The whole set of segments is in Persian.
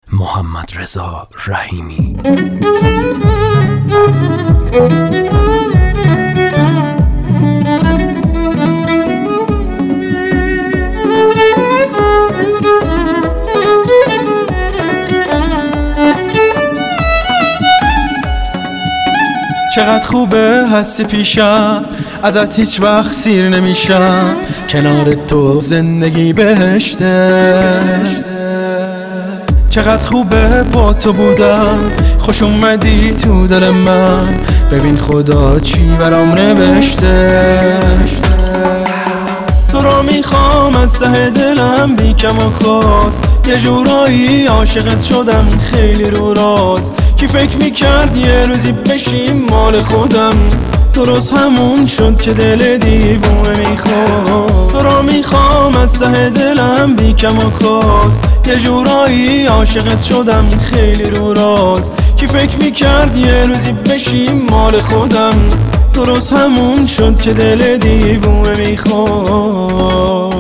محمد رضا رحیمی. چقدر خوبه هستی پیشم، ازت هیچ وقت سیر نمیشم، کنار تو زندگی بهشته. چقدر خوبه با تو بودم، خوش اومدی تو دل من، ببین خدا چی برام نوشته. تو رو میخوام از ته دلم بی کم و کاست، یه جورایی عاشقت شدم خیلی رو راست. کی فکر میکرد یه روزی بشیم مال خودم، درست همون شد که دل دیوونه میخواد. تو رو میخوام از ته دلم بی کم و کاست، یه جورایی عاشقت شدم خیلی رو راست. کی فکر میکرد یه روزی بشیم مال خودم، درست همون شد که دل دیوونه میخواد.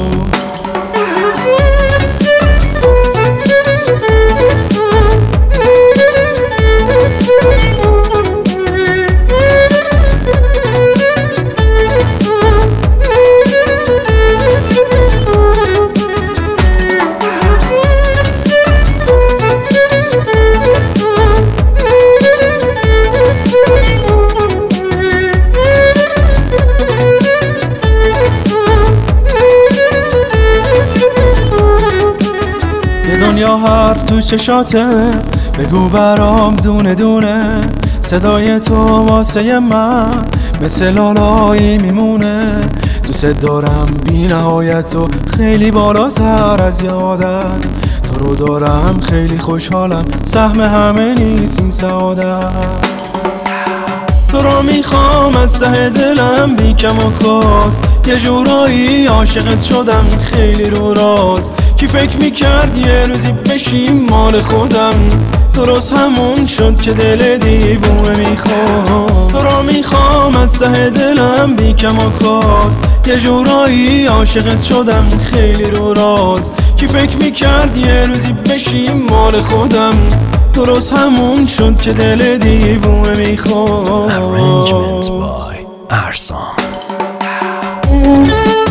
دنیا حرف تو چشاته، بگو برام دونه دونه، صدای تو واسه من مثل لالایی میمونه. دوست دارم بی نهایت و خیلی بالاتر از یادت، تو رو دارم خیلی خوشحالم، سهم همه نیست این سعادت. تو رو میخوام از ته دلم بی کم و کاست، یه جورایی عاشقت شدم خیلی رو راست. کی فکر میکرد یه روزی بشیم مال خودم، درست همون شد که دل دیوونه میخواد. تو رو میخوام از ته دلم بی کم و کاست، یه جورایی عاشقت شدم خیلی رو راست. کی فکر میکرد یه روزی بشیم مال خودم، درست همون شد که دل دیوونه میخواد. Arrangement by Arsan.